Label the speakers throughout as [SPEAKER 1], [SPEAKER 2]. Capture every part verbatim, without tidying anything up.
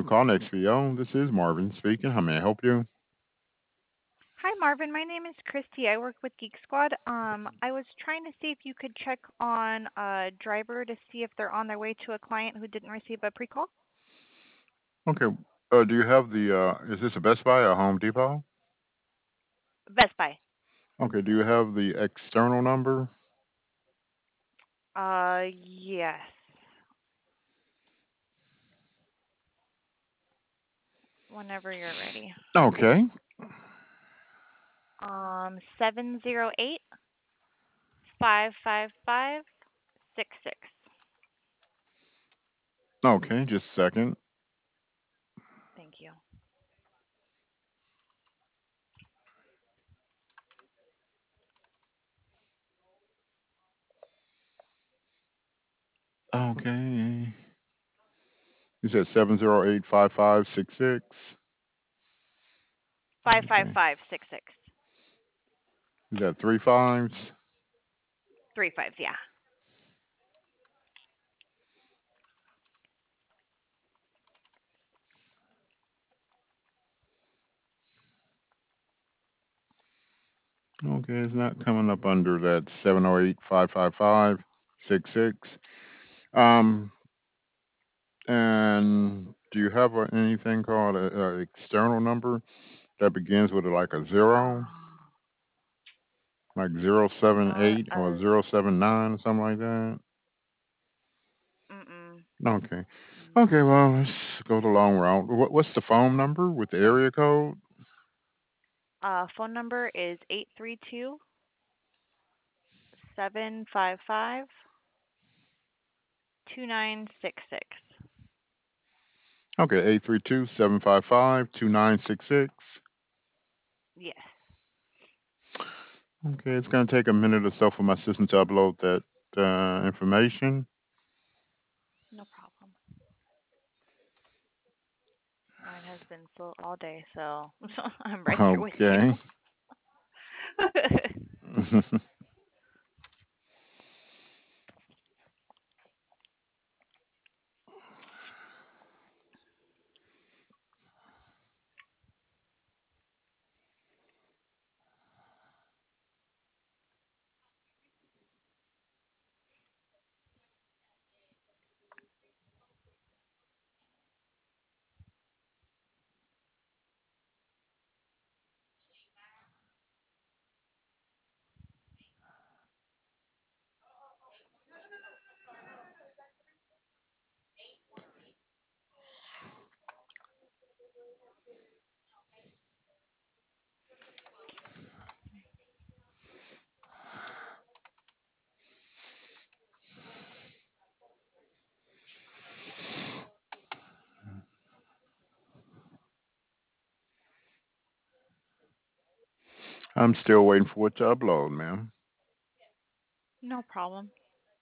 [SPEAKER 1] Call Next V O. This is Marvin speaking. How may I help you?
[SPEAKER 2] Hi, Marvin. My name is Christy. I work with Geek Squad. Um, I was trying to see if you could check on a driver to see if they're on their way to a client who didn't receive a pre-call.
[SPEAKER 1] Okay. Uh, do you have the? Uh, is this a Best Buy or a Home Depot?
[SPEAKER 2] Best Buy.
[SPEAKER 1] Okay. Do you have the external number?
[SPEAKER 2] Uh, yes. Whenever you're ready.
[SPEAKER 1] Okay.
[SPEAKER 2] Um, seven zero eight five five five six six.
[SPEAKER 1] Okay. Just a second.
[SPEAKER 2] Thank you.
[SPEAKER 1] Okay. You said seven zero eight five five six six.
[SPEAKER 2] Five five
[SPEAKER 1] Okay.
[SPEAKER 2] five six six.
[SPEAKER 1] Is that three fives?
[SPEAKER 2] Three fives. Yeah.
[SPEAKER 1] Okay. It's not coming up under that seven zero eight five five five six six. Um. And do you have a, anything called a, a external number that begins with like a zero?
[SPEAKER 2] Um,
[SPEAKER 1] Like zero seven
[SPEAKER 2] not
[SPEAKER 1] eight or
[SPEAKER 2] as.
[SPEAKER 1] zero seven nine or something like that?
[SPEAKER 2] Mm-mm.
[SPEAKER 1] Okay. Okay, well, let's go the long route. What, what's the phone number with the area code?
[SPEAKER 2] Uh, phone number is eight three two seven five five two nine six six.
[SPEAKER 1] Okay, eight three two seven five five two nine six six.
[SPEAKER 2] Yes,
[SPEAKER 1] Okay, it's going to take a minute or so for my system to upload that uh, information.
[SPEAKER 2] no problem. Mine has been slow all day, so I'm right there with you.
[SPEAKER 1] Okay. I'm still waiting for it to upload, ma'am.
[SPEAKER 2] No problem.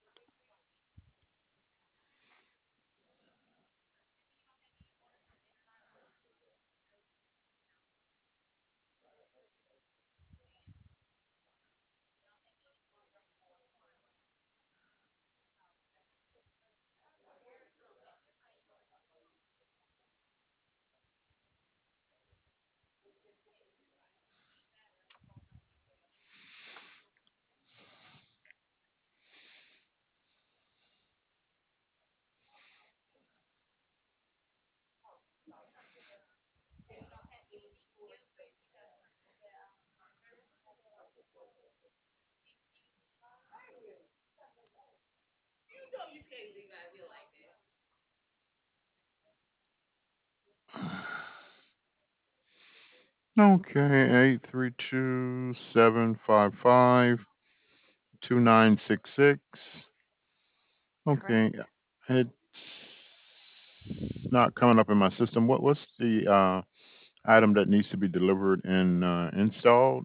[SPEAKER 1] Okay, eight three two seven five five two nine six six. Okay,
[SPEAKER 2] Correct.
[SPEAKER 1] it's not coming up in my system. What what's the uh, item that needs to be delivered and uh, installed?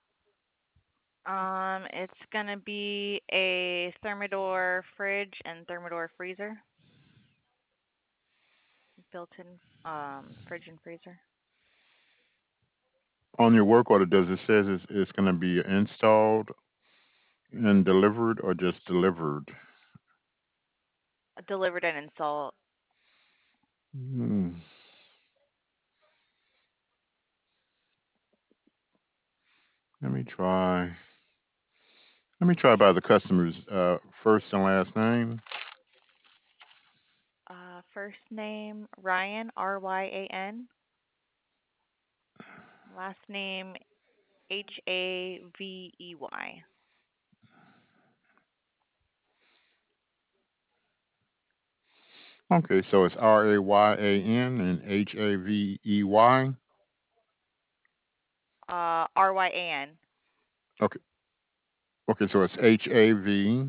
[SPEAKER 2] Um, it's gonna be a Thermador fridge and Thermador freezer, built-in um fridge and freezer.
[SPEAKER 1] On your work order, does it says it's, it's going to be installed and delivered or just delivered?
[SPEAKER 2] Delivered and installed.
[SPEAKER 1] Hmm. me try. Let me try by the customer's uh, first and last name.
[SPEAKER 2] Uh, first name Ryan, R Y A N. Last name H A V E Y.
[SPEAKER 1] Okay, so it's R A Y A N and H A V E Y.
[SPEAKER 2] Uh, R Y A N.
[SPEAKER 1] Okay, okay, so it's H A V.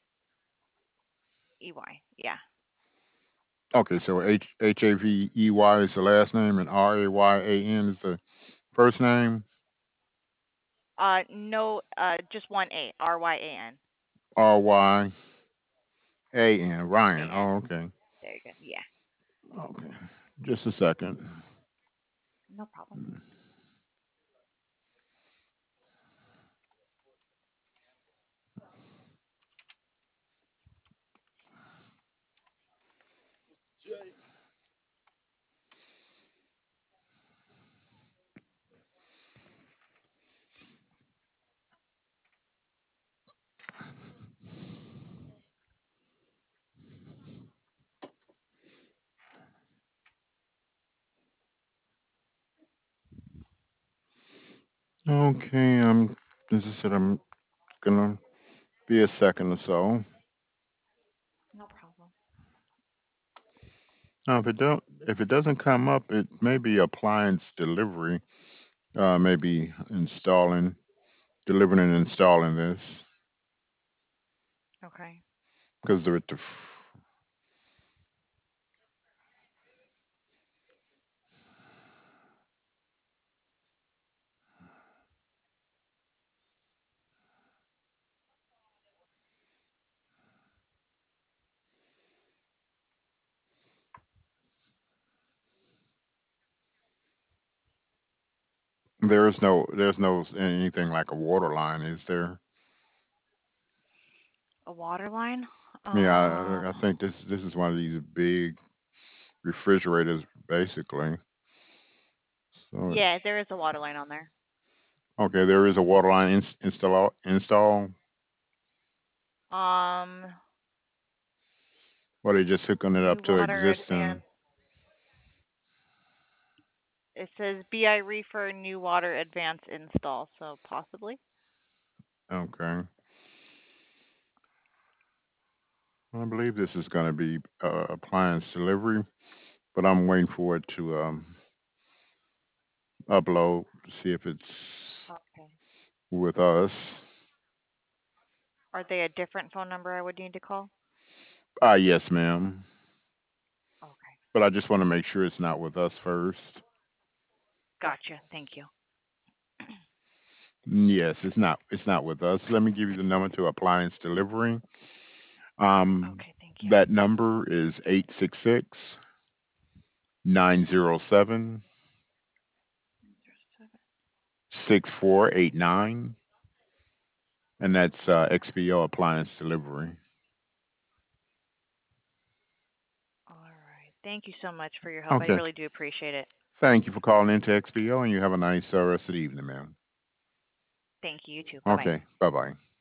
[SPEAKER 2] E Y. Yeah.
[SPEAKER 1] Okay, so H H A V E Y is the last name and R A Y A N is the first name.
[SPEAKER 2] Uh, no, uh, just one A. R Y A N.
[SPEAKER 1] R Y A N,
[SPEAKER 2] A
[SPEAKER 1] Ryan.
[SPEAKER 2] N.
[SPEAKER 1] Oh, okay.
[SPEAKER 2] There you go. Yeah.
[SPEAKER 1] Okay. Just a second.
[SPEAKER 2] No problem.
[SPEAKER 1] Okay, I'm as I said, I'm gonna be a second or so.
[SPEAKER 2] No problem.
[SPEAKER 1] Now if it don't if it doesn't come up, it may be appliance delivery. Uh maybe installing delivering and installing this.
[SPEAKER 2] Okay.
[SPEAKER 1] Because there, there is no there's no anything like a water line, is there?
[SPEAKER 2] A water line.
[SPEAKER 1] Yeah,
[SPEAKER 2] Um.
[SPEAKER 1] I, I think this this is one of these big refrigerators, basically. So
[SPEAKER 2] Yeah,
[SPEAKER 1] it's
[SPEAKER 2] there is a water line on there.
[SPEAKER 1] okay. There is a water line ins install install,
[SPEAKER 2] Um.
[SPEAKER 1] or they just hooking it up
[SPEAKER 2] New
[SPEAKER 1] to
[SPEAKER 2] water
[SPEAKER 1] existing.
[SPEAKER 2] advance. It says B I reefer new water advance install. So possibly.
[SPEAKER 1] Okay, I believe this is going to be uh, appliance delivery, but I'm waiting for it to um, upload to see if it's
[SPEAKER 2] Okay.
[SPEAKER 1] with us.
[SPEAKER 2] Are they a different phone number I would need to call?
[SPEAKER 1] Ah, yes, ma'am.
[SPEAKER 2] Okay.
[SPEAKER 1] But I just want to make sure it's not with us first.
[SPEAKER 2] Gotcha. Thank you.
[SPEAKER 1] Yes, it's not. It's not with us. Let me give you the number to appliance delivery. Um,
[SPEAKER 2] Okay. Thank you.
[SPEAKER 1] that number is eight six six nine zero seven six four eight nine, and that's uh, X P O Appliance Delivery.
[SPEAKER 2] All right. Thank you so much for your help. I
[SPEAKER 1] Okay.
[SPEAKER 2] really do appreciate it.
[SPEAKER 1] Thank you for calling into X P O, and you have a nice uh, rest of the evening, ma'am.
[SPEAKER 2] Thank you. You too. Bye bye.
[SPEAKER 1] Okay. Bye bye.